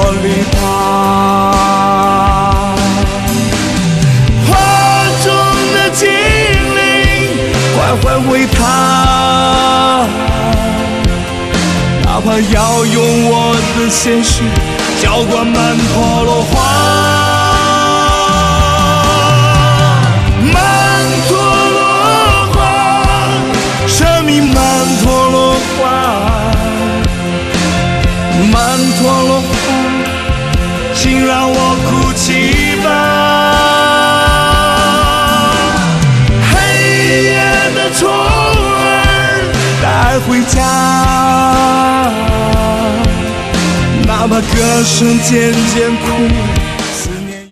离他。画中的精灵，快还回他，哪怕要用我的鲜血浇灌曼陀罗花。曼陀罗花，生命曼陀罗花，曼陀罗花，请让我哭泣吧。黑夜的虫儿带回家，哪怕歌声渐渐枯。